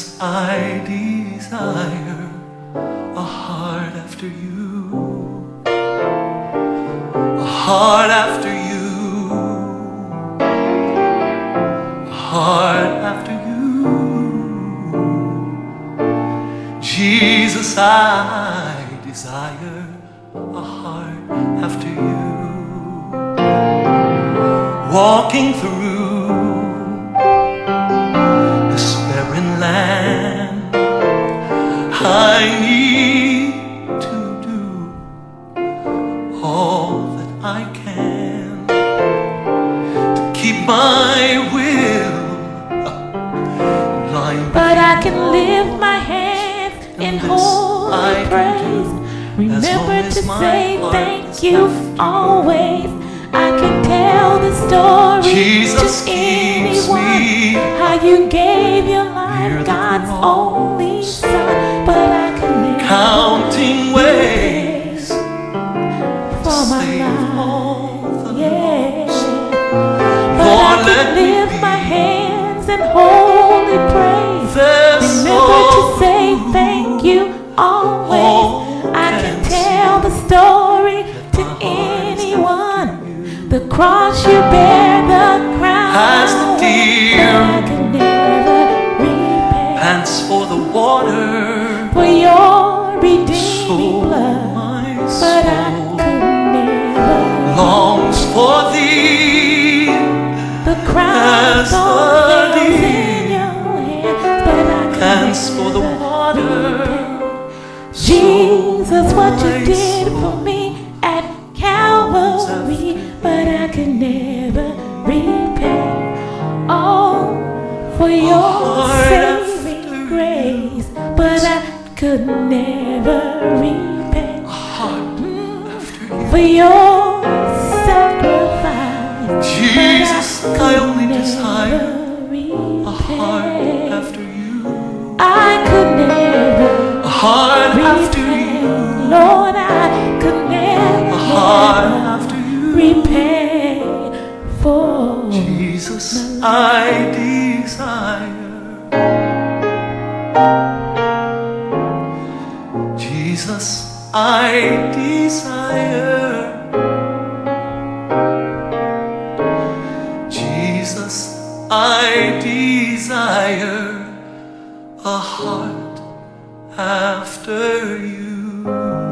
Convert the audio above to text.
Jesus, I desire a heart after you, a heart after you, a heart after you. Jesus, I desire a heart after you. Walking through this barren land, I need to do all that I can to keep my will in line. But I can lift my hands in holy praise. Remember to say thank you always. I can tell the story Jesus to anyone how you gave your life, God's only Son. But I can never counting ways for my life, yeah. But Lord, I let can me lift be my hands in holy praise. Remember to say thank you always. I can tell the story to anyone. The cross you bear, the crown as the deer that I could never repay. pants for the water, For your redeeming so blood, my but I soul could never. longs for thee, The crown as of the thorns in deer your hand, but I could pants for the never water. repay. Jesus, what you did for me at Calvary, but I could never repay. All for your saving grace, but I could never repay. For your sacrifice, Jesus, but I could only never desire a heart repay. after you, I could never a heart after you, Lord, I could never, a heart after you. repay for Jesus, I desire. Jesus, I desire. Jesus, I desire a heart after you.